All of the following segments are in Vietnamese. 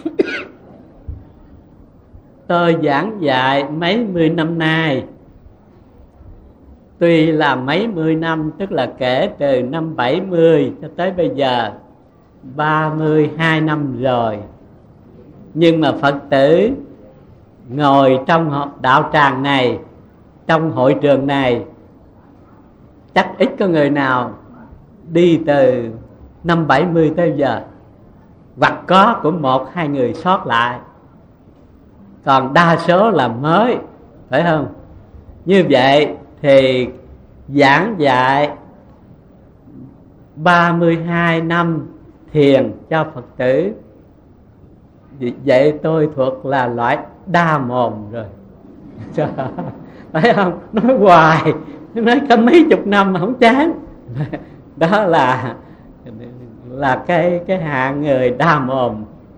Tôi giảng dạy mấy mươi năm nay. Tuy là mấy mươi năm, tức là kể từ năm 70 cho tới bây giờ 32 năm rồi. Nhưng mà Phật tử ngồi trong đạo tràng này, trong hội trường này, chắc ít có người nào đi từ năm 70 tới giờ, hoặc có cũng một hai người sót lại, còn đa số là mới, phải không? Như vậy thì giảng dạy 32 năm thiền cho Phật tử, vậy tôi thuộc là loại đa mồm rồi. Phải không? Nói hoài, nói cả mấy chục năm mà không chán. Đó là cái hạng người đa mồm.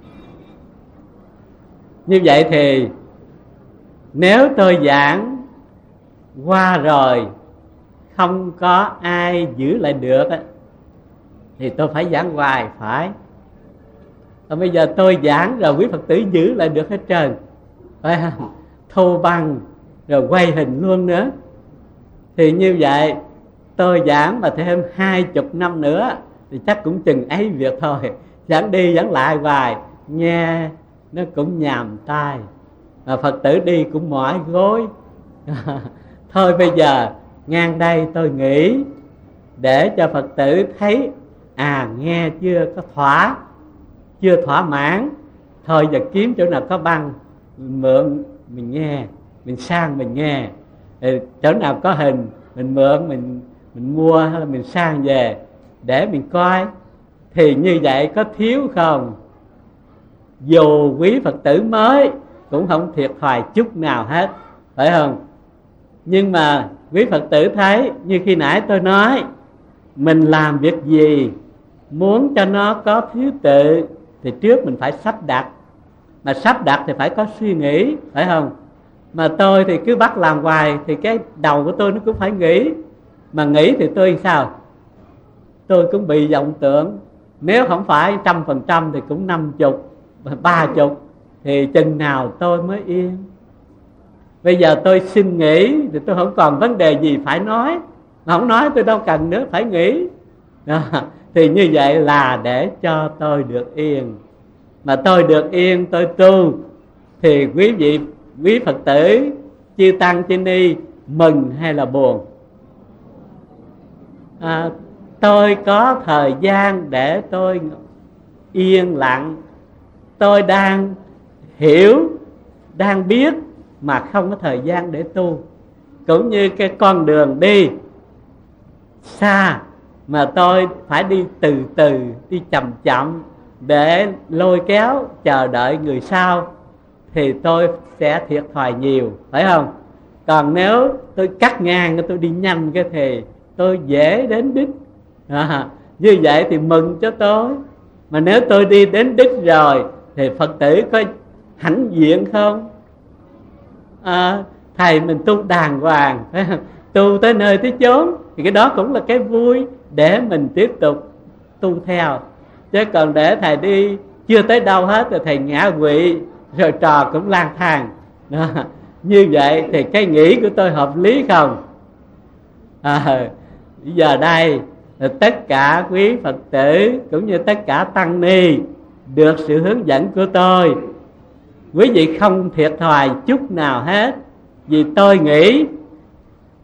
Như vậy thì nếu tôi giảng qua rồi không có ai giữ lại được thì tôi phải giảng hoài, phải. Còn bây giờ tôi giảng rồi quý Phật tử giữ lại được hết trơn, phải không? Thu băng rồi quay hình luôn nữa. Thì như vậy tôi giảng mà thêm 20 năm nữa thì chắc cũng chừng ấy việc thôi. Giảng đi giảng lại hoài, nghe nó cũng nhàm tai, mà Phật tử đi cũng mỏi gối. Thôi bây giờ ngang đây tôi nghĩ để cho Phật tử thấy nghe chưa có chưa thỏa mãn, thôi giờ kiếm chỗ nào có băng mượn mình nghe, mình sang mình nghe. Chỗ nào có hình mình mượn, mình mua hay là mình sang về để mình coi. Thì như vậy có thiếu không? Dù quý Phật tử mới cũng không thiệt thòi chút nào hết, phải không? Nhưng mà quý Phật tử thấy, như khi nãy tôi nói, mình làm việc gì muốn cho nó có thứ tự thì trước mình phải sắp đặt. Mà sắp đặt thì phải có suy nghĩ, phải không? Mà tôi thì cứ bắt làm hoài thì cái đầu của tôi nó cũng phải nghĩ. Mà nghĩ thì tôi sao? Tôi cũng bị vọng tưởng. Nếu không phải 100% thì cũng 50, 30, thì chừng nào tôi mới yên. Bây giờ tôi xin nghỉ thì tôi không còn vấn đề gì phải nói. Mà không nói tôi đâu cần nữa, phải nghỉ. Thì như vậy là để cho tôi được yên. Mà tôi được yên, tôi tu, thì quý Phật tử, chư tăng chư ni mừng hay là buồn? Tôi có thời gian để tôi yên lặng. Tôi đang hiểu, đang biết mà không có thời gian để tu. Cũng như cái con đường đi xa mà tôi phải đi từ từ, đi chậm chậm để lôi kéo chờ đợi người sau, thì tôi sẽ thiệt thòi nhiều, phải không? Còn nếu tôi cắt ngang, tôi đi nhanh cái thì tôi dễ đến đích. Như vậy thì mừng cho tôi. Mà nếu tôi đi đến đích rồi thì Phật tử có hãnh diện không? Thầy mình tu đàng hoàng, tu tới nơi tới chốn, thì cái đó cũng là cái vui để mình tiếp tục tu theo. Chứ còn để thầy đi chưa tới đâu hết rồi thầy ngã quỵ, rồi trò cũng lang thang. Như vậy thì cái nghĩ của tôi hợp lý không? Bây giờ đây tất cả quý Phật tử cũng như tất cả tăng ni được sự hướng dẫn của tôi, quý vị không thiệt thòi chút nào hết. Vì tôi nghĩ